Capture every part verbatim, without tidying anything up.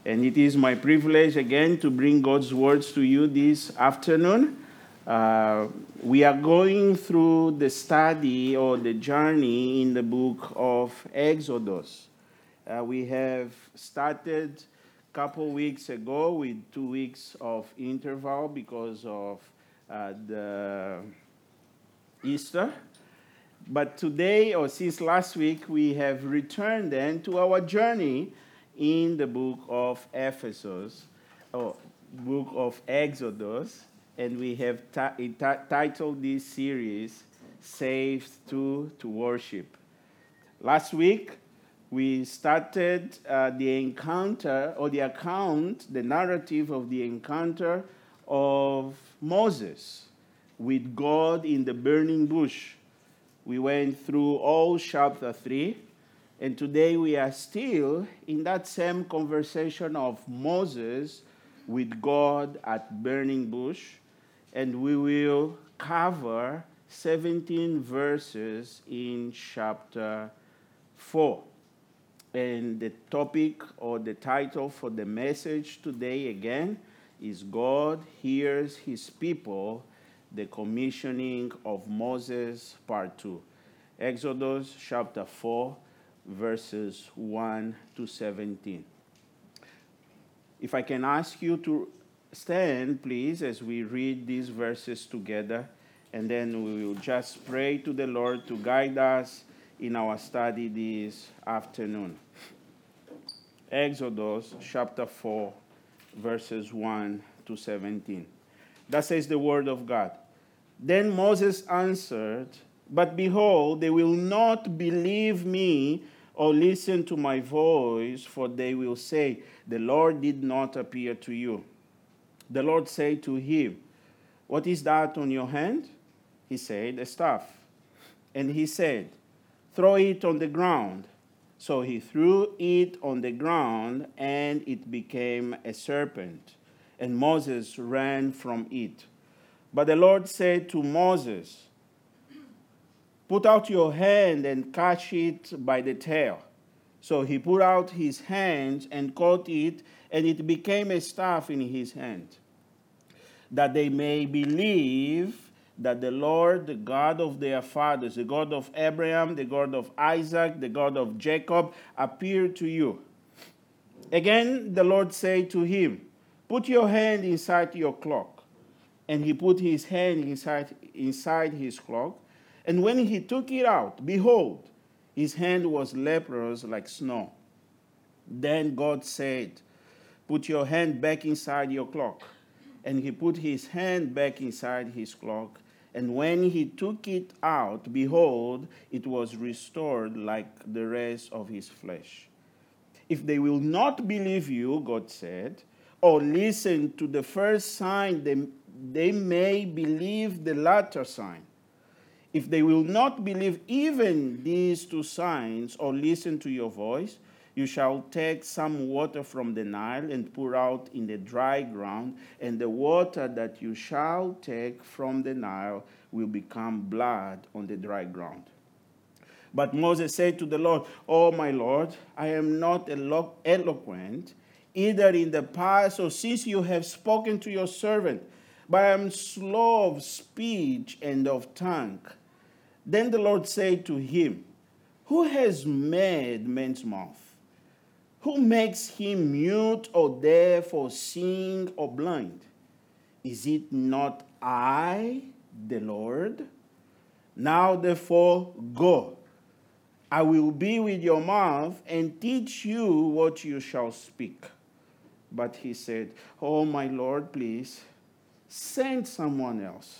And it is my privilege again to bring God's words to you this afternoon. Uh, we are going through the study or the journey in the book of Exodus. Uh, we have started a couple weeks ago with two weeks of interval because of uh, the Easter. But today, or since last week, we have returned then to our journey in the book of Ephesus, or book of Exodus, and we have t- t- titled this series, Saved to, to Worship. Last week, we started uh, the encounter, or the account, the narrative of the encounter of Moses with God in the burning bush. We went through all chapter three, and today we are still in that same conversation of Moses with God at burning bush, and we will cover seventeen verses in chapter four. And the topic or the title for the message today again is God Hears His People, the commissioning of Moses, part two. Exodus chapter four, verses one to seventeen. If I can ask you to stand, please, as we read these verses together, and then we will just pray to the Lord to guide us in our study this afternoon. Exodus chapter four, verses one to seventeen. That says the word of God. Then Moses answered, "But behold, they will not believe me or listen to my voice, for they will say, 'The Lord did not appear to you.' The Lord said to him, 'What is that on your hand?' He said, 'A staff.' And he said, 'Throw it on the ground.' So he threw it on the ground, and it became a serpent. And Moses ran from it. But the Lord said to Moses, 'Put out your hand and catch it by the tail.' So he put out his hand and caught it, and it became a staff in his hand, that they may believe that the Lord, the God of their fathers, the God of Abraham, the God of Isaac, the God of Jacob, appeared to you." Again, the Lord said to him, "Put your hand inside your cloak." And he put his hand inside, inside his cloak. And when he took it out, behold, his hand was leprous like snow. Then God said, "Put your hand back inside your cloak." And he put his hand back inside his cloak. And when he took it out, behold, it was restored like the rest of his flesh. "If they will not believe you," God said, "or listen to the first sign, they, they may believe the latter sign. If they will not believe even these two signs or listen to your voice, you shall take some water from the Nile and pour out in the dry ground, and the water that you shall take from the Nile will become blood on the dry ground." But Moses said to the Lord, "Oh, my Lord, I am not elo- eloquent, either in the past or since you have spoken to your servant, but I am slow of speech and of tongue." Then the Lord said to him, "Who has made man's mouth? Who makes him mute or deaf or seeing or blind? Is it not I, the Lord? Now therefore go. I will be with your mouth and teach you what you shall speak." But he said, "Oh, my Lord, please send someone else."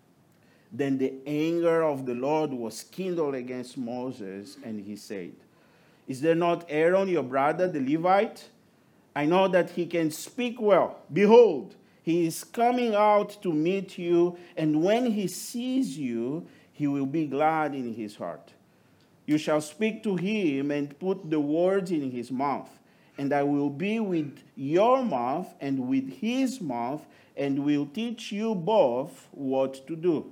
Then the anger of the Lord was kindled against Moses, and he said, "Is there not Aaron, your brother, the Levite? I know that he can speak well. Behold, he is coming out to meet you, and when he sees you, he will be glad in his heart. You shall speak to him and put the words in his mouth, and I will be with your mouth and with his mouth, and will teach you both what to do.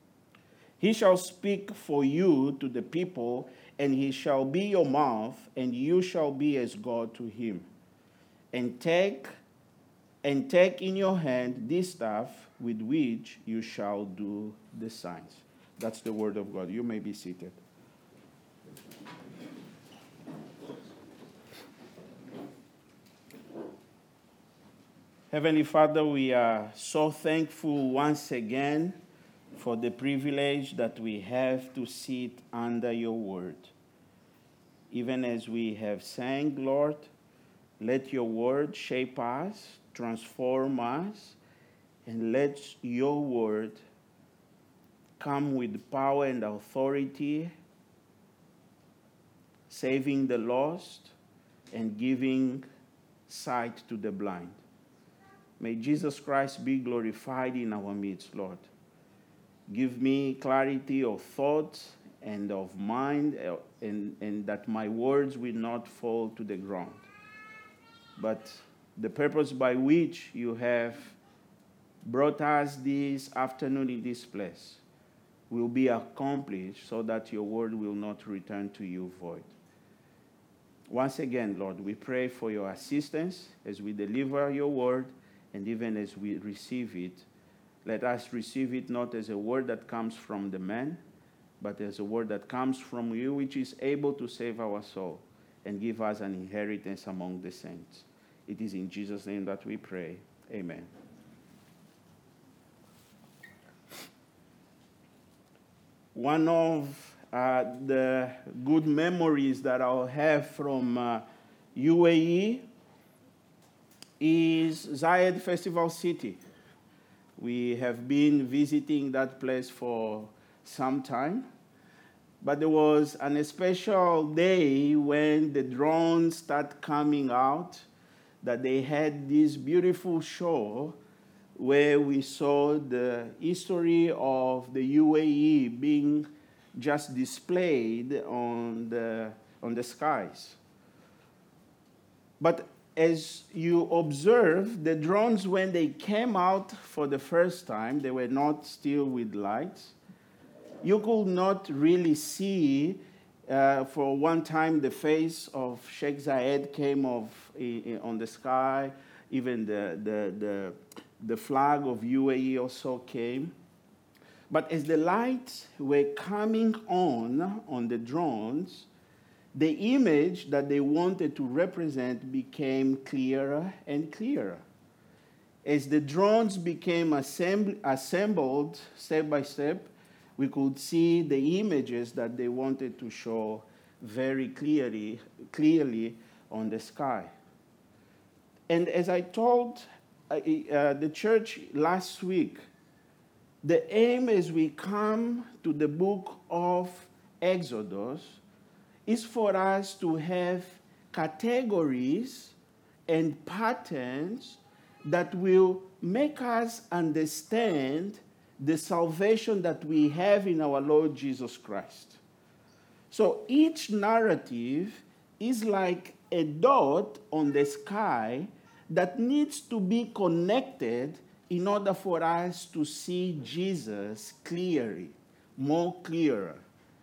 He shall speak for you to the people, and he shall be your mouth, and you shall be as God to him. and take and take in your hand this staff with which you shall do the signs. That's the word of God. You may be seated. Heavenly Father, we are so thankful once again for the privilege that we have to sit under your word. Even as we have sang, Lord, let your word shape us, transform us, and let your word come with power and authority, saving the lost and giving sight to the blind. May Jesus Christ be glorified in our midst, Lord. Give me clarity of thought and of mind, and, and that my words will not fall to the ground. But the purpose by which you have brought us this afternoon in this place will be accomplished so that your word will not return to you void. Once again, Lord, we pray for your assistance as we deliver your word, and even as we receive it. Let us receive it not as a word that comes from the man, but as a word that comes from you, which is able to save our soul and give us an inheritance among the saints. It is in Jesus' name that we pray. Amen. One of uh, the good memories that I'll have from uh, U A E is Zayed Festival City. We have been visiting that place for some time, but there was an special day when the drones start coming out, that they had this beautiful show where we saw the history of the U A E being just displayed on the, on the skies. But as you observe, the drones, when they came out for the first time, they were not still with lights. You could not really see, uh, for one time, the face of Sheikh Zayed came off uh, on the sky. Even the, the, the, the flag of U A E also came. But as the lights were coming on on the drones, the image that they wanted to represent became clearer and clearer. As the drones became assemb- assembled step by step, we could see the images that they wanted to show very clearly, clearly on the sky. And as I told uh, uh, the church last week, the aim as we come to the book of Exodus is for us to have categories and patterns that will make us understand the salvation that we have in our Lord Jesus Christ. So each narrative is like a dot on the sky that needs to be connected in order for us to see Jesus clearly, more clearer.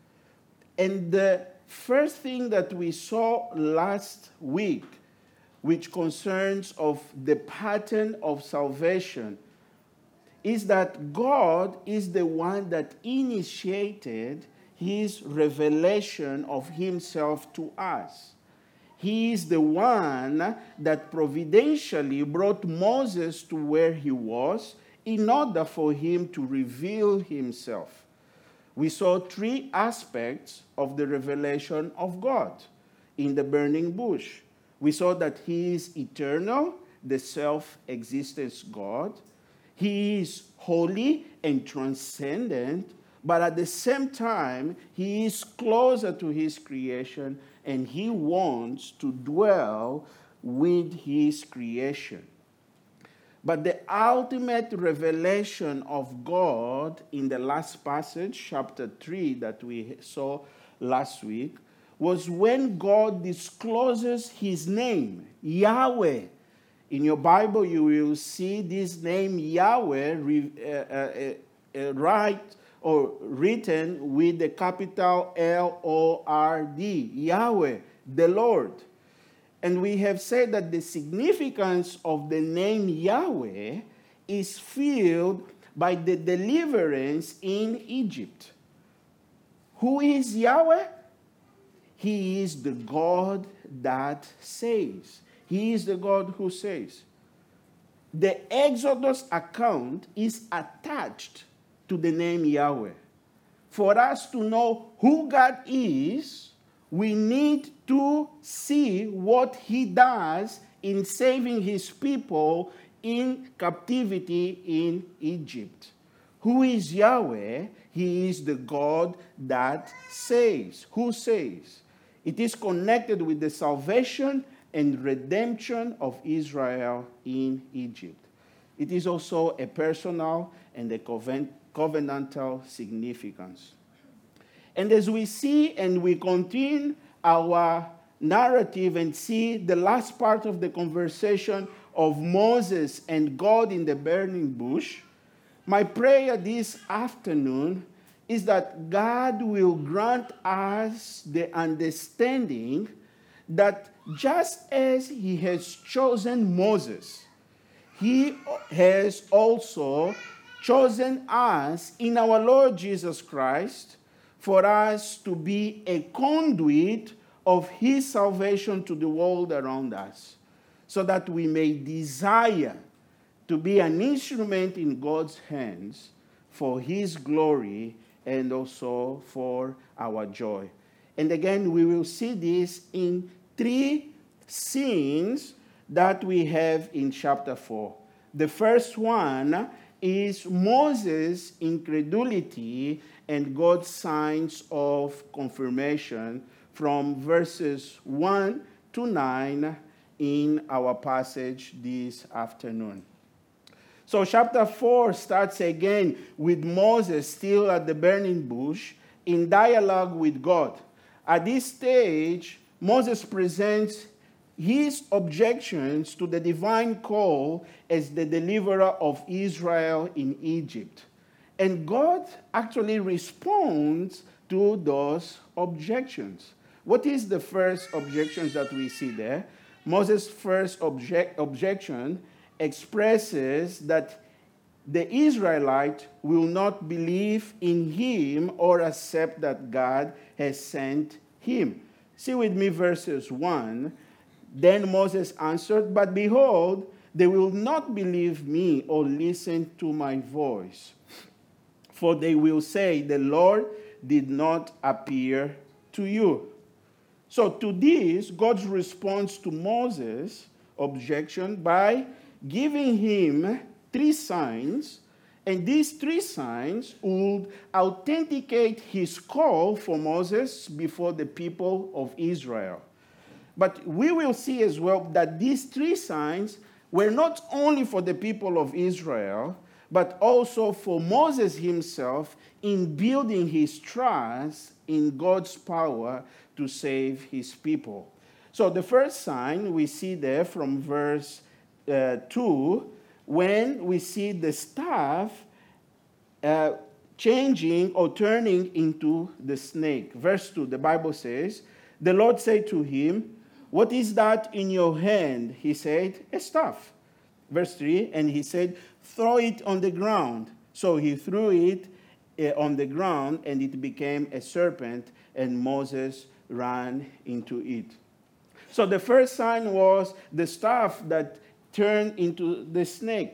And the first thing that we saw last week, which concerns of the pattern of salvation, is that God is the one that initiated his revelation of himself to us. He is the one that providentially brought Moses to where he was in order for him to reveal himself. We saw three aspects of the revelation of God in the burning bush. We saw that he is eternal, the self-existence God. He is holy and transcendent, but at the same time, he is closer to his creation, and he wants to dwell with his creation. But the ultimate revelation of God in the last passage, chapter three, that we saw last week, was when God discloses his name, Yahweh. In your Bible, you will see this name Yahweh uh, uh, uh, right or written with the capital L O R D, Yahweh, the Lord. And we have said that the significance of the name Yahweh is filled by the deliverance in Egypt. Who is Yahweh? He is the God that saves. He is the God who saves. The Exodus account is attached to the name Yahweh. For us to know who God is, we need to see what he does in saving his people in captivity in Egypt. Who is Yahweh? He is the God that saves. Who saves? It is connected with the salvation and redemption of Israel in Egypt. It is also a personal and a covenantal significance. And as we see and we continue our narrative and see the last part of the conversation of Moses and God in the burning bush, my prayer this afternoon is that God will grant us the understanding that just as he has chosen Moses, he has also chosen us in our Lord Jesus Christ for us to be a conduit of his salvation to the world around us, so that we may desire to be an instrument in God's hands for his glory and also for our joy. And again, we will see this in three scenes that we have in chapter four. The first one is Moses' incredulity and God's signs of confirmation from verses one to nine in our passage this afternoon. So chapter four starts again with Moses still at the burning bush in dialogue with God. At this stage, Moses presents his objections to the divine call as the deliverer of Israel in Egypt. And God actually responds to those objections. What is the first objection that we see there? Moses' first object, objection expresses that the Israelite will not believe in him or accept that God has sent him. See with me verses one. Then Moses answered, "But behold, they will not believe me or listen to my voice. For they will say, the Lord did not appear to you." So to this, God's response to Moses' objection by giving him three signs, and these three signs would authenticate his call for Moses before the people of Israel. But we will see as well that these three signs were not only for the people of Israel, but also for Moses himself in building his trust in God's power to save his people. So the first sign we see there from verse uh, two, when we see the staff uh, changing or turning into the snake. Verse two, the Bible says, "The Lord said to him, 'What is that in your hand?' He said, 'A staff.'" Verse three, and he said, "Throw it on the ground." So he threw it uh, on the ground, and it became a serpent, and Moses ran into it. So the first sign was the staff that turned into the snake.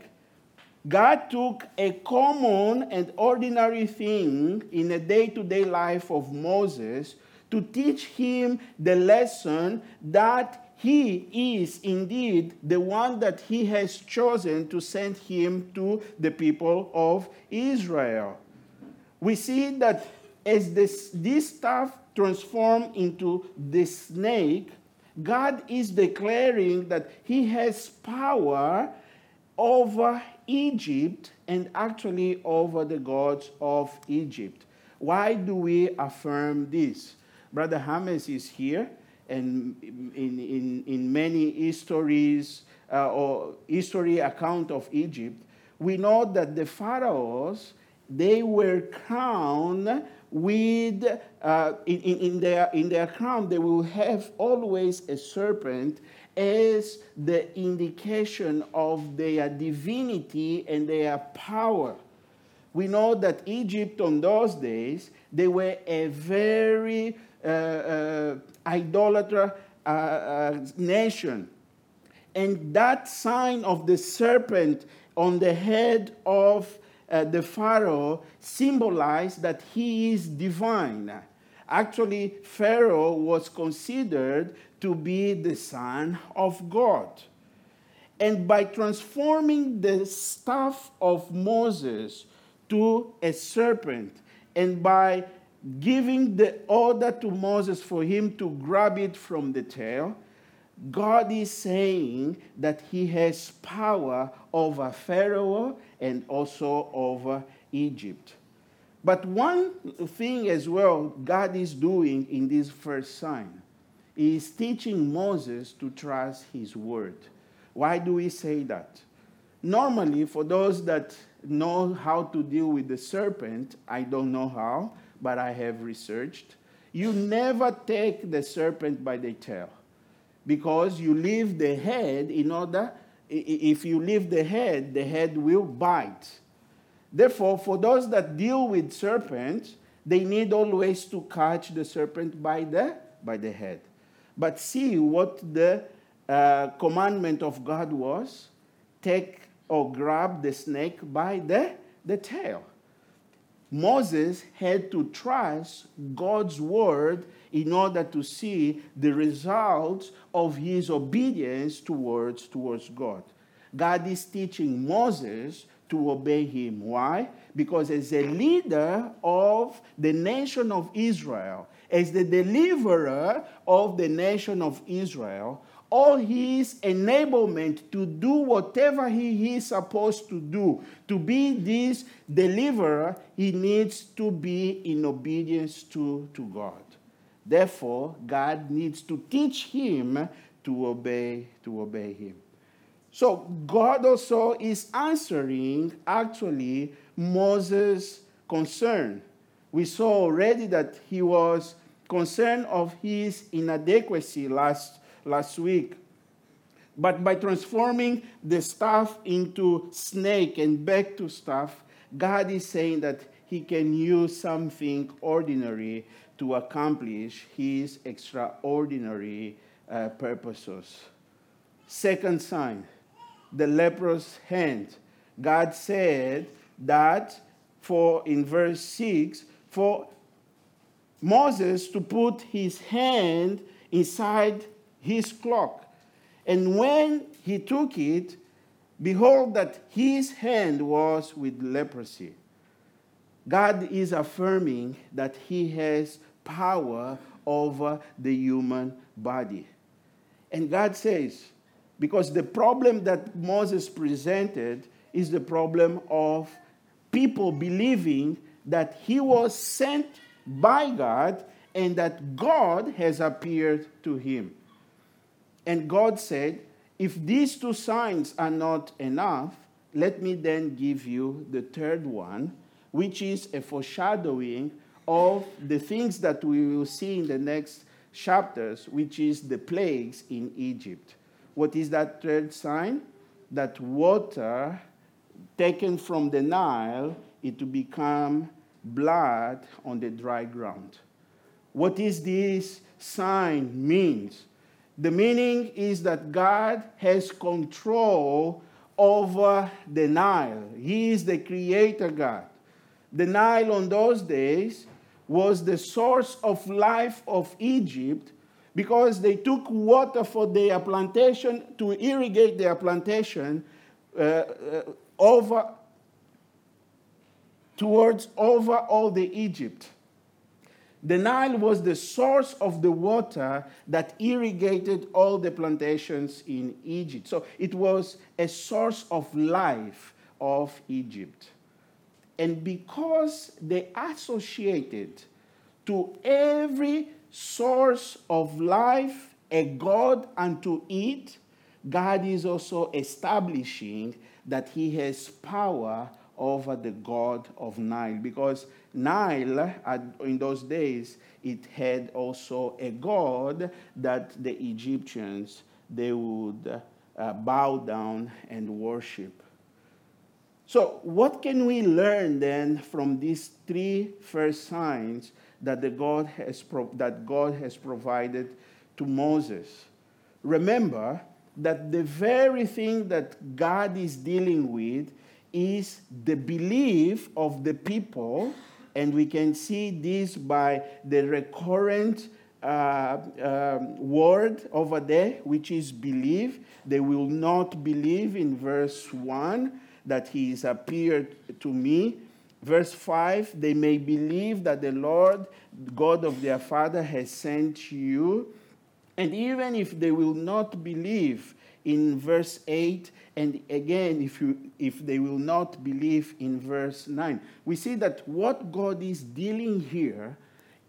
God took a common and ordinary thing in a day-to-day life of Moses to teach him the lesson that he is indeed the one that he has chosen to send him to the people of Israel. We see that as this, this staff transformed into the snake, God is declaring that he has power over Egypt and actually over the gods of Egypt. Why do we affirm this? Brother James is here, and in, in, in many histories uh, or history account of Egypt, we know that the pharaohs they were crowned with, uh, in, in, in, their, in their crown, they will have always a serpent as the indication of their divinity and their power. We know that Egypt on those days, they were a very uh, uh, idolater uh, uh, nation. And that sign of the serpent on the head of uh, the Pharaoh symbolized that he is divine. Actually, Pharaoh was considered to be the son of God. And by transforming the staff of Moses to a serpent, and by giving the order to Moses for him to grab it from the tail, God is saying that he has power over Pharaoh and also over Egypt. But one thing as well God is doing in this first sign is teaching Moses to trust his word. Why do we say that? Normally, for those that know how to deal with the serpent, I don't know how, but I have researched, you never take the serpent by the tail. Because you leave the head in order, if you leave the head, the head will bite. Therefore, for those that deal with serpents, they need always to catch the serpent by the, by the head. But see what the uh, commandment of God was: take or grab the snake by the, the tail. Moses had to trust God's word in order to see the results of his obedience towards, towards God. God is teaching Moses to obey him. Why? Because as a leader of the nation of Israel, as the deliverer of the nation of Israel, all his enablement to do whatever he is supposed to do, to be this deliverer, he needs to be in obedience to, to God. Therefore, God needs to teach him to obey, to obey him. So God also is answering, actually, Moses' concern. We saw already that he was concerned of his inadequacy last, last week. But by transforming the staff into snake and back to staff, God is saying that he can use something ordinary to accomplish his extraordinary uh, purposes. Second sign, the leprous hand. God said that for, in verse six, for Moses to put his hand inside his cloak. And when he took it, behold that his hand was with leprosy. God is affirming that he has power over the human body. And God says, because the problem that Moses presented is the problem of people believing that he was sent by God and that God has appeared to him. And God said, if these two signs are not enough, let me then give you the third one, which is a foreshadowing of the things that we will see in the next chapters, which is the plagues in Egypt. What is that third sign? That water taken from the Nile, it will become blood on the dry ground. What is this sign means? The meaning is that God has control over the Nile. He is the creator God. The Nile on those days was the source of life of Egypt because they took water for their plantation to irrigate their plantation uh, uh, over towards over all the Egypt. The Nile was the source of the water that irrigated all the plantations in Egypt. So it was a source of life of Egypt. And because they associated to every source of life a God unto it, God is also establishing that he has power over the god of Nile, because Nile, in those days, it had also a god that the Egyptians, they would uh, bow down and worship. So what can we learn then from these three first signs that, the God, has pro- that God has provided to Moses? Remember that the very thing that God is dealing with is the belief of the people, and we can see this by the recurrent uh, um, word over there, which is believe. They will not believe in verse one, that he is appeared to me. Verse five, they may believe that the Lord, God of their father, has sent you. And even if they will not believe in verse eight, and again, if, you, if they will not believe in verse nine, we see that what God is dealing here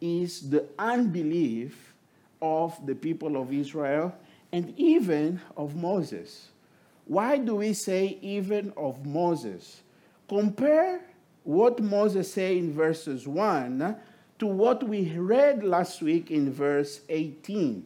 is the unbelief of the people of Israel and even of Moses. Why do we say even of Moses? Compare what Moses said in verses one to what we read last week in verse eighteen.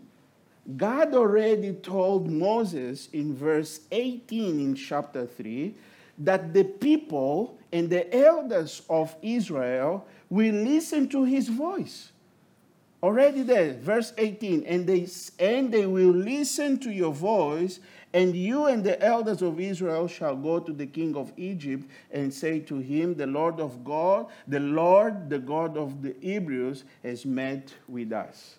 God already told Moses in verse eighteen in chapter three that the people and the elders of Israel will listen to his voice. Already there, verse eighteen, and they, and they will listen to your voice, and you and the elders of Israel shall go to the king of Egypt and say to him, the Lord of God, the Lord, the God of the Hebrews, has met with us.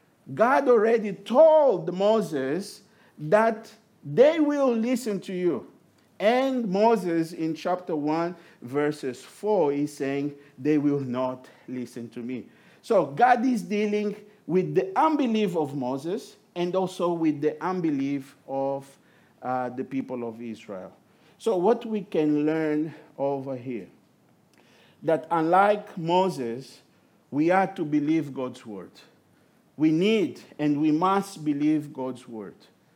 God already told Moses that they will listen to you. And Moses in chapter one, verses four, is saying, they will not listen to me. So God is dealing with the unbelief of Moses and also with the unbelief of uh, the people of Israel. So what we can learn over here, that unlike Moses, we are to believe God's word. We need and we must believe God's word.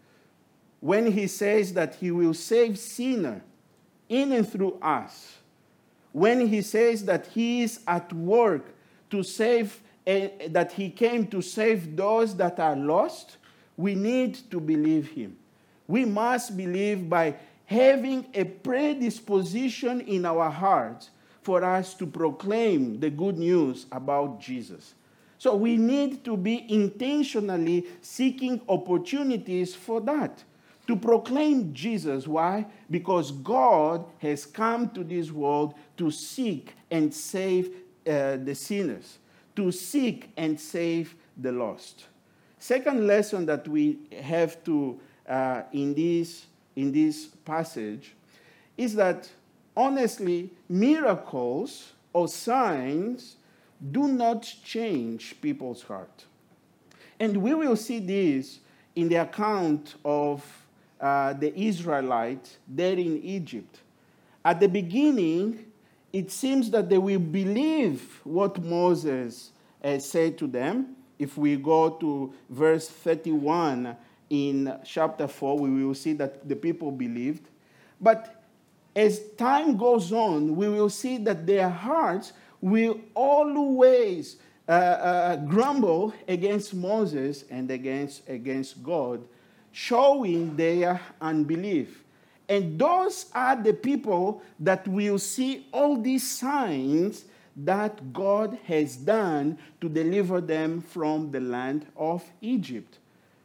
When he says that he will save sinner in and through us, when he says that he is at work to save, uh, that he came to save those that are lost, we need to believe him. We must believe by having a predisposition in our hearts for us to proclaim the good news about Jesus. So we need to be intentionally seeking opportunities for that, to proclaim Jesus. Why? Because God has come to this world to seek and save uh, the sinners, to seek and save the lost. Second lesson that we have to uh, in this in this passage is that honestly, miracles or signs do not change people's heart. And we will see this in the account of uh, the Israelites there in Egypt. At the beginning, it seems that they will believe what Moses uh, said to them. If we go to verse thirty-one in chapter four, we will see that the people believed. But as time goes on, we will see that their hearts will always uh, uh, grumble against Moses and against, against God, showing their unbelief. And those are the people that will see all these signs that God has done to deliver them from the land of Egypt,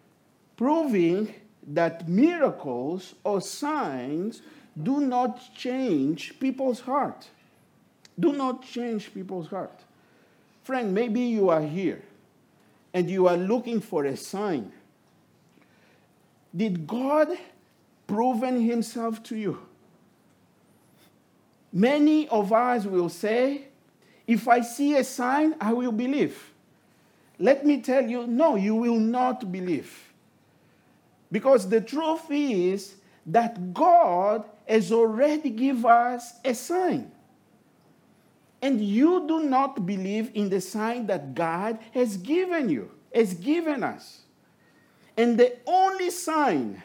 proving that miracles or signs do not change people's heart. Do not change people's heart. Friend, maybe you are here and you are looking for a sign. Did God proven himself to you? Many of us will say, if I see a sign, I will believe. Let me tell you, no, you will not believe. Because the truth is that God has already given us a sign. And you do not believe in the sign that God has given you, has given us. And the only sign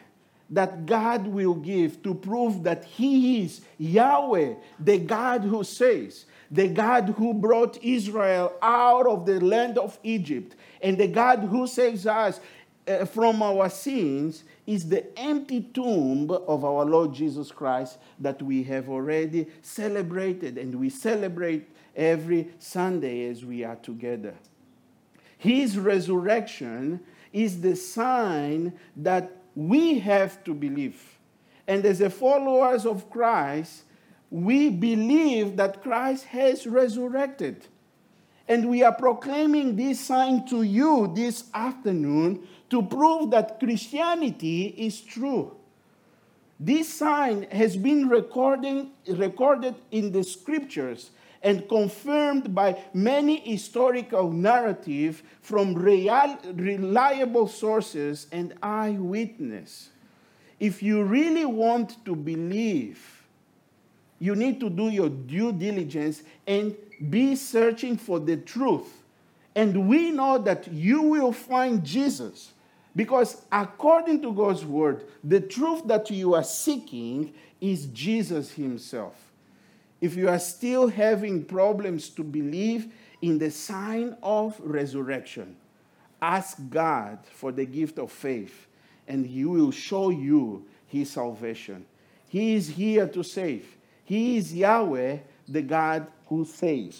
that God will give to prove that He is Yahweh, the God who saves, the God who brought Israel out of the land of Egypt, and the God who saves us uh, from our sins, is the empty tomb of our Lord Jesus Christ that we have already celebrated, and we celebrate every Sunday as we are together. His resurrection is the sign that we have to believe. And as a followers of Christ, we believe that Christ has resurrected. And we are proclaiming this sign to you this afternoon to prove that Christianity is true. This sign has been recording, recorded in the scriptures and confirmed by many historical narratives from real, reliable sources and eyewitness. If you really want to believe, you need to do your due diligence and be searching for the truth. And we know that you will find Jesus, because according to God's word, the truth that you are seeking is Jesus himself. If you are still having problems to believe in the sign of resurrection, ask God for the gift of faith, and he will show you his salvation. He is here to save. He is Yahweh, the God who saves.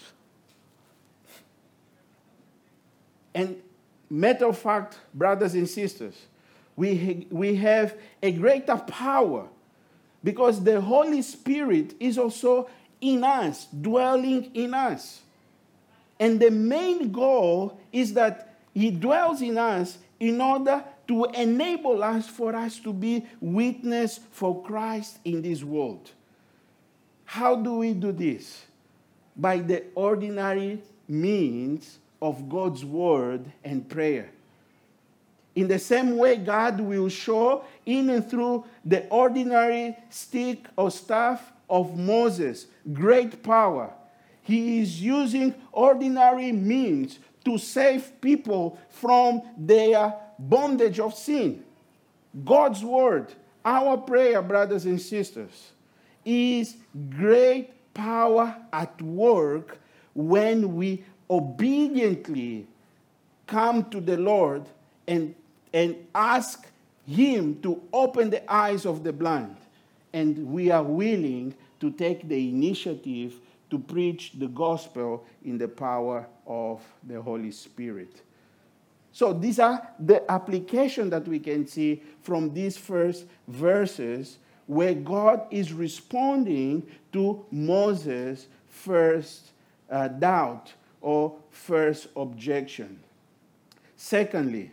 And matter of fact, brothers and sisters, we, we have a greater power because the Holy Spirit is also in us, dwelling in us. And the main goal is that he dwells in us in order to enable us for us to be witness for Christ in this world. How do we do this? By the ordinary means of God's word and prayer. In the same way, God will show in and through the ordinary stick or staff of Moses great power. He is using ordinary means to save people from their bondage of sin. God's word, our prayer, brothers and sisters, is great power at work when we obediently come to the Lord and, and ask him to open the eyes of the blind. And we are willing to take the initiative to preach the gospel in the power of the Holy Spirit. So these are the application that we can see from these first verses where God is responding to Moses' first uh, doubt or first objection. Secondly,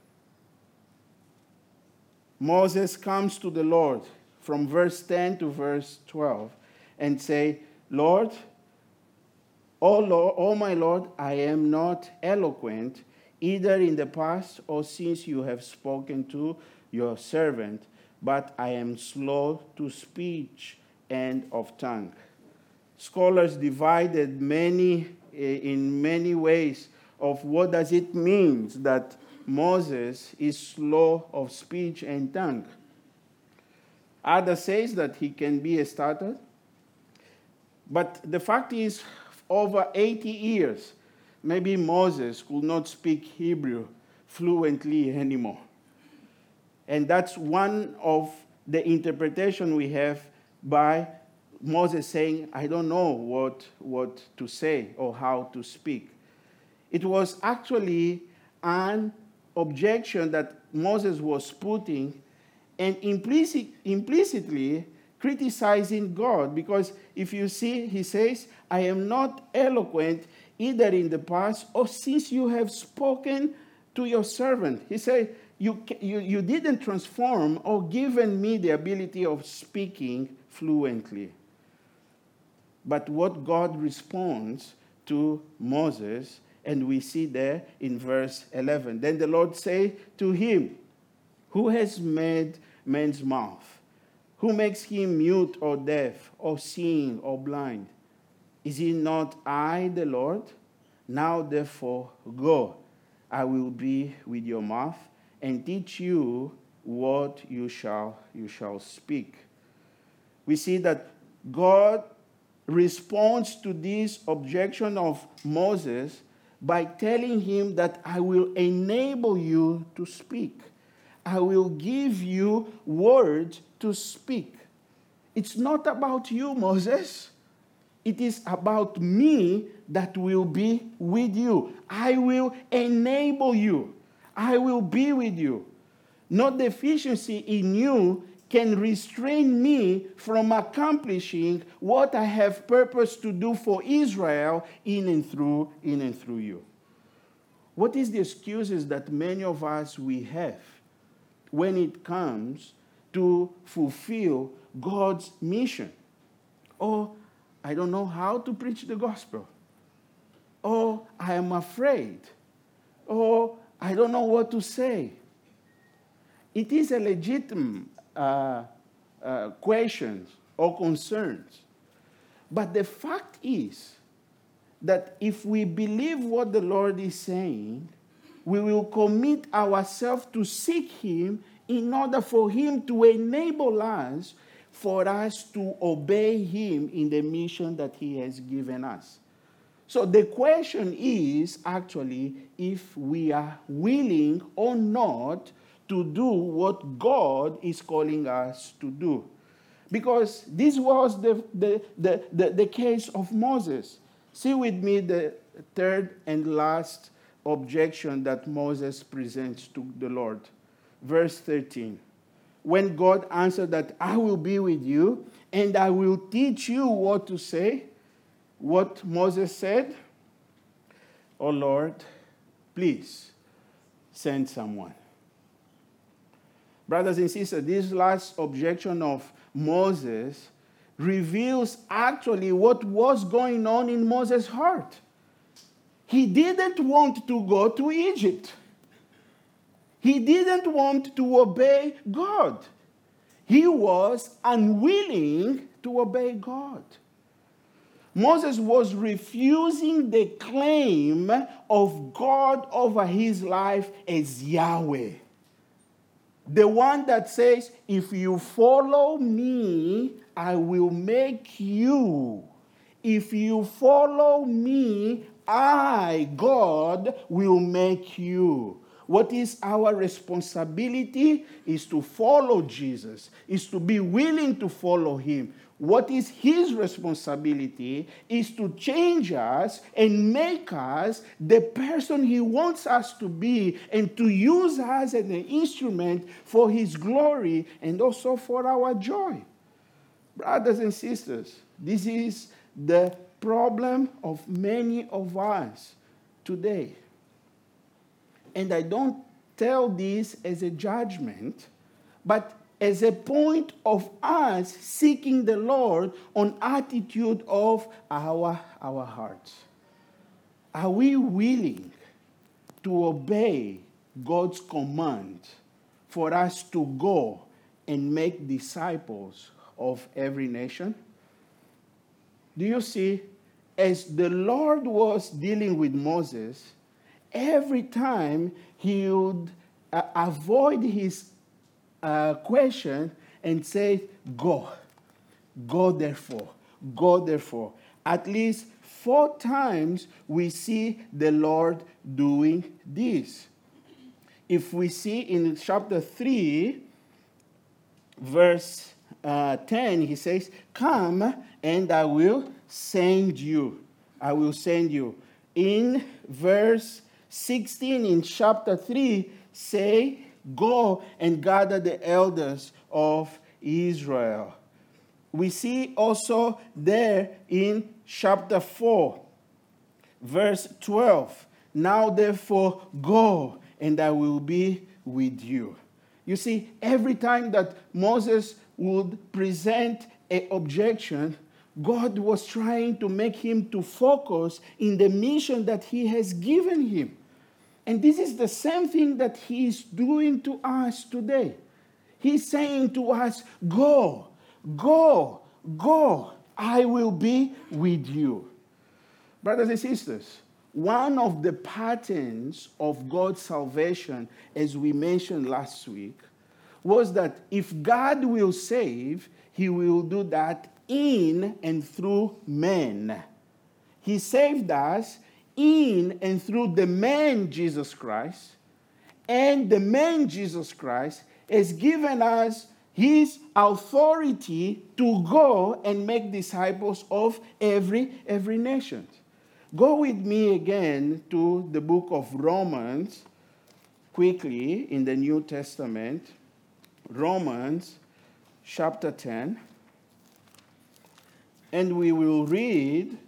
Moses comes to the Lord from verse ten to verse twelve and say, Lord, oh Lord, oh my Lord, I am not eloquent, either in the past or since you have spoken to your servant, but I am slow to speech and of tongue. Scholars divided many in many ways of what does it mean that Moses is slow of speech and tongue. Others says that he can be a starter. But the fact is, over eighty years, maybe Moses could not speak Hebrew fluently anymore. And that's one of the interpretation we have by Moses saying, I don't know what, what to say or how to speak. It was actually an objection that Moses was putting and implicit, implicitly criticizing God, because if you see, he says, I am not eloquent either in the past or since you have spoken to your servant. He said, you, you, you didn't transform or given me the ability of speaking fluently. But what God responds to Moses, and we see there in verse eleven, then the Lord said to him, who has made man's mouth? Who makes him mute or deaf or seeing or blind? Is it not I, the Lord? Now therefore go, I will be with your mouth and teach you what you shall you shall speak. We see that God responds to this objection of Moses by telling him that I will enable you to speak. I will give you words to speak. It's not about you, Moses. It is about me that will be with you. I will enable you. I will be with you. No deficiency in you can restrain me from accomplishing what I have purposed to do for Israel in and through, in and through you. What is the excuses that many of us we have when it comes to fulfill God's mission? Oh, I don't know how to preach the gospel. Oh, I am afraid. Oh, I don't know what to say. It is a legitimate uh, uh, questions or concerns. But the fact is that if we believe what the Lord is saying, we will commit ourselves to seek him in order for him to enable us, for us to obey him in the mission that he has given us. So the question is actually if we are willing or not to do what God is calling us to do. Because this was the, the, the, the, the case of Moses. See with me the third and last objection that Moses presents to the Lord. Verse thirteen. When God answered that I will be with you and I will teach you what to say, what Moses said, oh Lord, please send someone. Brothers and sisters, this last objection of Moses reveals actually what was going on in Moses' heart. He didn't want to go to Egypt. He didn't want to obey God. He was unwilling to obey God. Moses was refusing the claim of God over his life as Yahweh. The one that says, if you follow me, I will make you. If you follow me, I, God, will make you. What is our responsibility is to follow Jesus, is to be willing to follow him. What is his responsibility is to change us and make us the person he wants us to be and to use us as an instrument for his glory and also for our joy. Brothers and sisters, this is the problem of many of us today. And I don't tell this as a judgment, but as a point of us seeking the Lord on attitude of our, our hearts. Are we willing to obey God's command for us to go and make disciples of every nation? Do you see, as the Lord was dealing with Moses, every time he would uh, avoid his uh, question and say, go, go therefore, go therefore. At least four times we see the Lord doing this. If we see in chapter three, verse uh, ten, he says, come and I will send you. I will send you. In verse sixteen in chapter three, say, go and gather the elders of Israel. We see also there in chapter four, verse twelve, now therefore go and I will be with you. You see, every time that Moses would present an objection, God was trying to make him to focus in the mission that he has given him. And this is the same thing that he is doing to us today. He's saying to us, go, go, go. I will be with you. Brothers and sisters, one of the patterns of God's salvation, as we mentioned last week, was that if God will save, he will do that in and through men. He saved us in and through the man Jesus Christ, and the man Jesus Christ has given us his authority to go and make disciples of every, every nation. Go with me again to the book of Romans, quickly, in the New Testament. Romans chapter ten. And we will read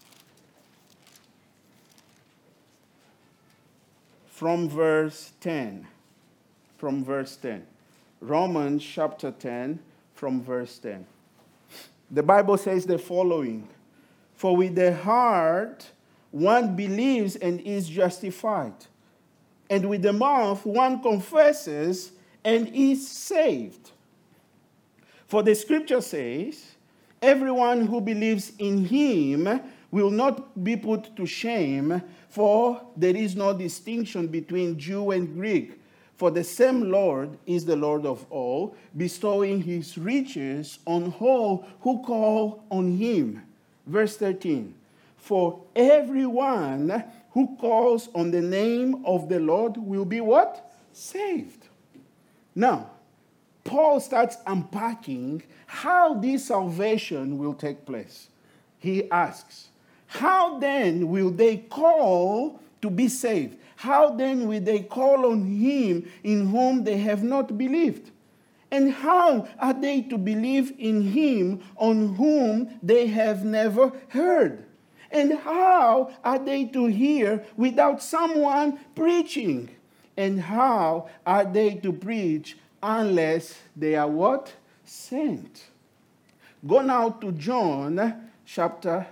from verse ten. From verse ten. Romans chapter ten, from verse ten. The Bible says the following: For with the heart one believes and is justified, and with the mouth one confesses and is saved. For the scripture says, everyone who believes in him will not be put to shame, for there is no distinction between Jew and Greek. For the same Lord is the Lord of all, bestowing his riches on all who call on him. Verse thirteen. For everyone who calls on the name of the Lord will be what? Saved. Now, Paul starts unpacking how this salvation will take place. He asks, how then will they call to be saved? How then will they call on him in whom they have not believed? And how are they to believe in him on whom they have never heard? And how are they to hear without someone preaching? And how are they to preach unless they are what? Sent. Go now to John chapter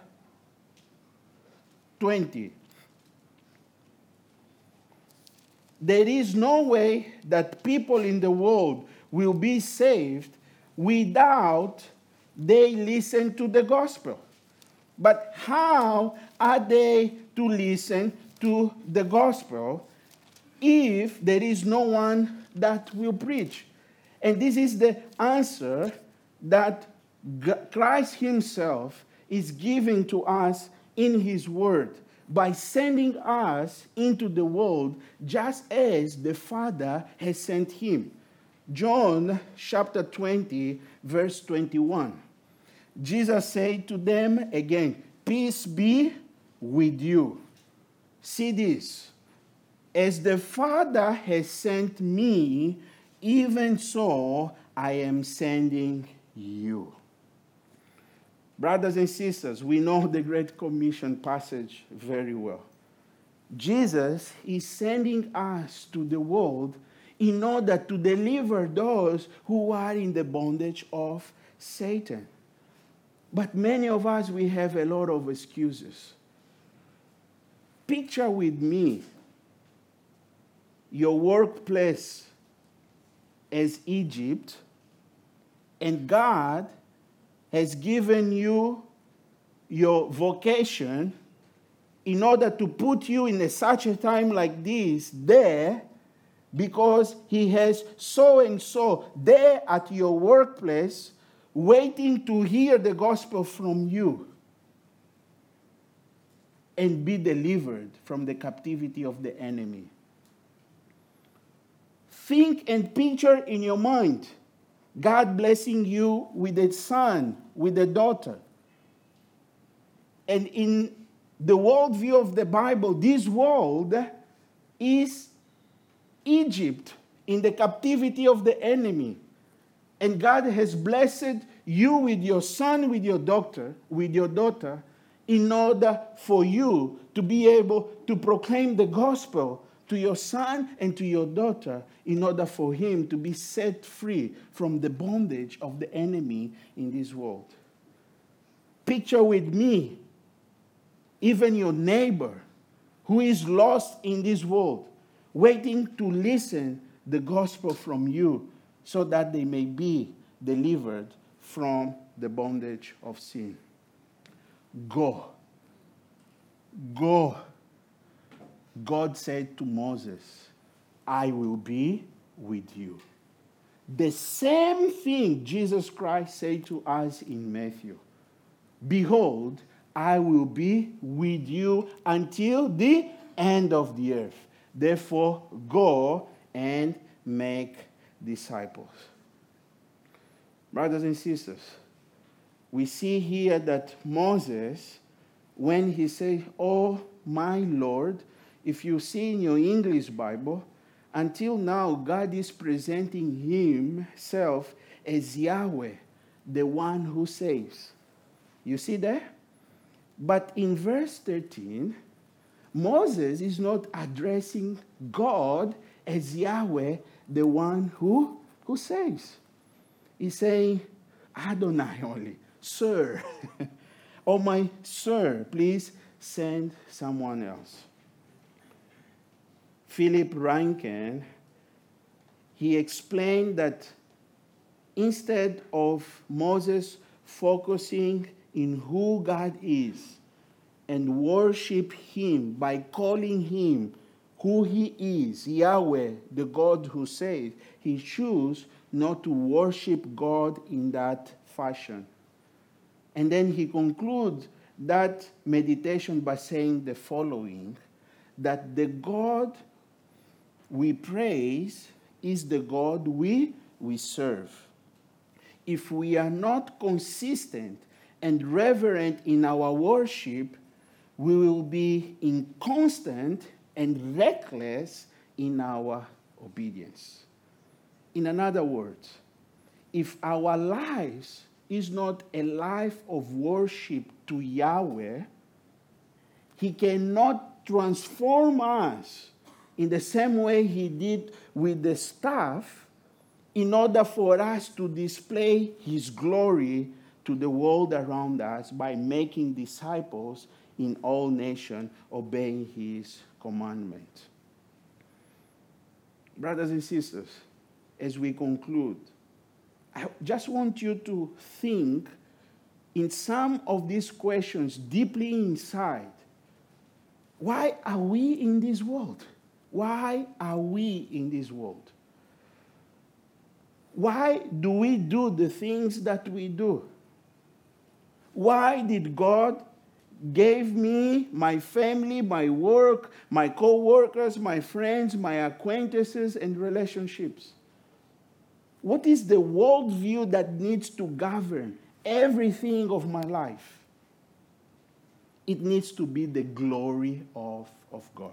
twenty. There is no way that people in the world will be saved without they listen to the gospel. But how are they to listen to the gospel if there is no one that will preach? And this is the answer that Christ himself is giving to us in his word, by sending us into the world just as the Father has sent him. John chapter twenty, verse twenty-one. Jesus said to them again, peace be with you. See this. As the Father has sent me, even so I am sending you. Brothers and sisters, we know the Great Commission passage very well. Jesus is sending us to the world in order to deliver those who are in the bondage of Satan. But many of us, we have a lot of excuses. Picture with me your workplace as Egypt, and God has given you your vocation in order to put you in a, such a time like this there, because he has so and so there at your workplace waiting to hear the gospel from you and be delivered from the captivity of the enemy. Think and picture in your mind God blessing you with a son, with a daughter. And in the worldview of the Bible, this world is Egypt in the captivity of the enemy. And God has blessed you with your son, with your daughter, with your daughter, in order for you to be able to proclaim the gospel to your son and to your daughter, in order for him to be set free from the bondage of the enemy in this world. Picture with me, even your neighbor who is lost in this world, waiting to listen the gospel from you so that they may be delivered from the bondage of sin. Go. Go. God said to Moses, I will be with you. the same thing Jesus Christ said to us in Matthew. Behold, I will be with you until the end of the earth. Therefore, go and make disciples. Brothers and sisters, we see here that Moses, when he said, "Oh, my Lord," if you see in your English Bible, until now, God is presenting himself as Yahweh, the one who saves. You see that? But in verse thirteen, Moses is not addressing God as Yahweh, the one who, who saves. He's saying, Adonai only, sir. Oh, my sir, please send someone else. Philip Rankin, he explained that instead of Moses focusing in who God is and worship him by calling him who he is, Yahweh, the God who saves, he chose not to worship God in that fashion. And then he concludes that meditation by saying the following, that the God we praise is the God we, we serve. If we are not consistent and reverent in our worship, we will be inconstant and reckless in our obedience. In other words, if our lives is not a life of worship to Yahweh, he cannot transform us in the same way he did with the staff in order for us to display his glory to the world around us by making disciples in all nations, obeying his commandment. Brothers and sisters, as we conclude, I just want you to think in some of these questions deeply inside. Why are we in this world? Why are we in this world? Why do we do the things that we do? Why did God give me, my family, my work, my co-workers, my friends, my acquaintances, and relationships? What is the worldview that needs to govern everything of my life? It needs to be the glory of, of God.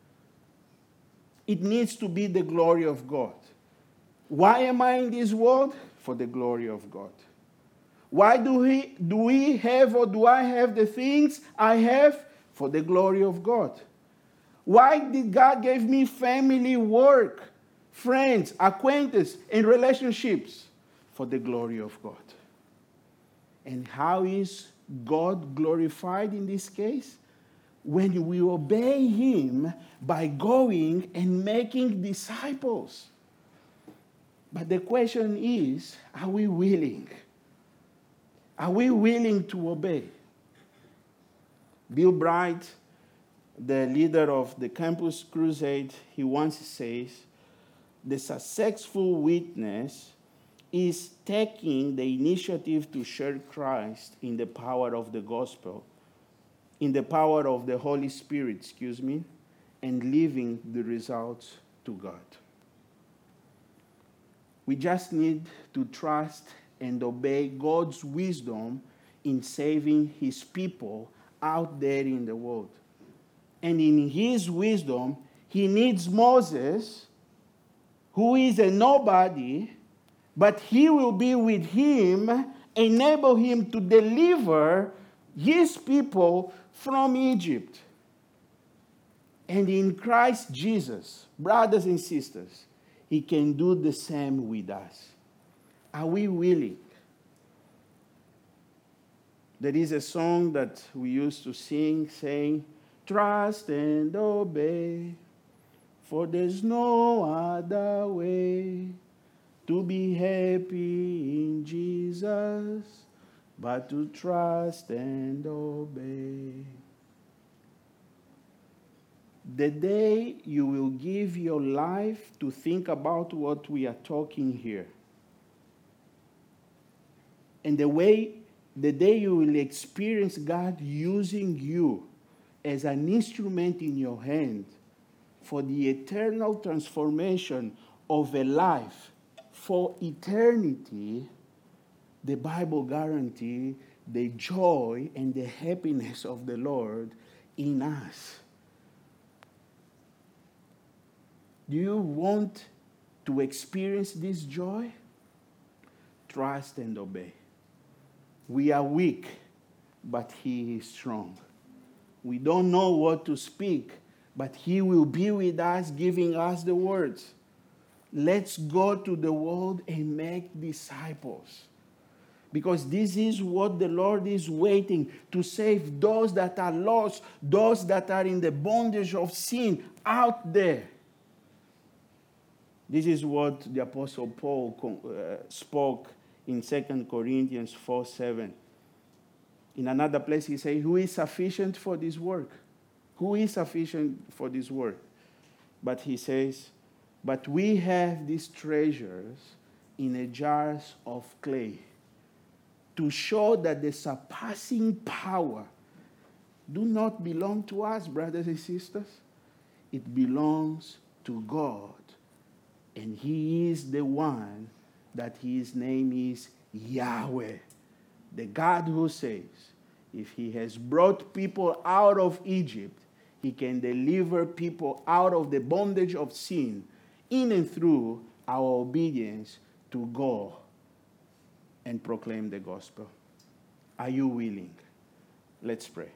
It needs to be the glory of God. Why am I in this world? For the glory of God. Why do we, do we have or do I have the things I have? For the glory of God. Why did God give me family, work, friends, acquaintances, and relationships? For the glory of God. And how is God glorified in this case? When we obey him by going and making disciples. But the question is, are we willing? Are we willing to obey? Bill Bright, the leader of the Campus Crusade, he once says, the successful witness is taking the initiative to share Christ in the power of the gospel, in the power of the Holy Spirit, excuse me, and leaving the results to God. We just need to trust and obey God's wisdom in saving his people out there in the world. And in his wisdom, he needs Moses, who is a nobody, but he will be with him, enable him to deliver his people from Egypt. And in Christ Jesus, brothers and sisters, he can do the same with us. Are we willing? There is a song that we used to sing saying, trust and obey, for there's no other way to be happy in Jesus but to trust and obey. The day you will give your life to think about what we are talking here, And the way, the day you will experience God using you as an instrument in your hand for the eternal transformation of a life for eternity, the Bible guarantees the joy and the happiness of the Lord in us. Do you want to experience this joy? Trust and obey. We are weak, but He is strong. We don't know what to speak, but He will be with us, giving us the words. Let's go to the world and make disciples. Because this is what the Lord is waiting to save those that are lost, those that are in the bondage of sin out there. This is what the Apostle Paul uh, spoke in Second Corinthians four seven. In another place he says, who is sufficient for this work? Who is sufficient for this work? But he says, but we have these treasures in a jars of clay, to show that the surpassing power do not belong to us, brothers and sisters. It belongs to God. And He is the one that His name is Yahweh, the God who says, if He has brought people out of Egypt, He can deliver people out of the bondage of sin in and through our obedience to go and proclaim the gospel. Are you willing? Let's pray.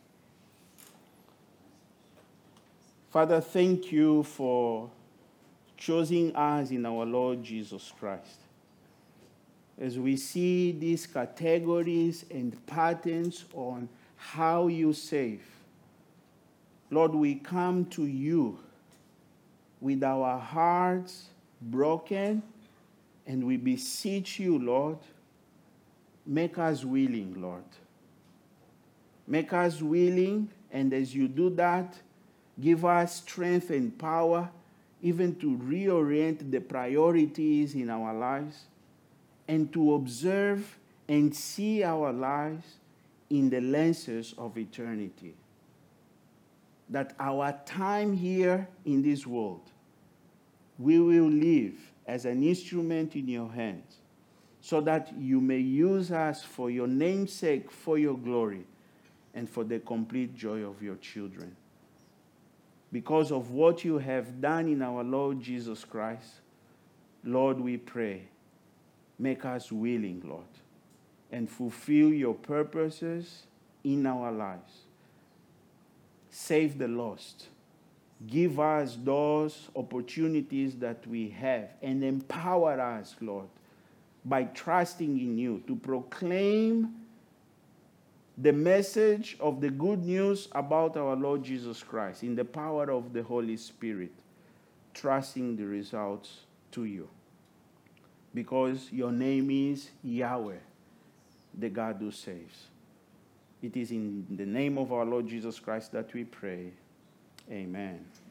Father, thank you for choosing us in our Lord Jesus Christ. As we see these categories and patterns on how you save, Lord, we come to you with our hearts broken, and we beseech you, Lord, make us willing, Lord. Make us willing, and as you do that, give us strength and power even to reorient the priorities in our lives and to observe and see our lives in the lenses of eternity. That our time here in this world, we will live as an instrument in your hands, so that you may use us for your name's sake, for your glory, and for the complete joy of your children. Because of what you have done in our Lord Jesus Christ, Lord, we pray, make us willing, Lord, and fulfill your purposes in our lives. Save the lost. Give us those opportunities that we have, and empower us, Lord, by trusting in you to proclaim the message of the good news about our Lord Jesus Christ in the power of the Holy Spirit, trusting the results to you. Because your name is Yahweh, the God who saves. It is in the name of our Lord Jesus Christ that we pray. Amen.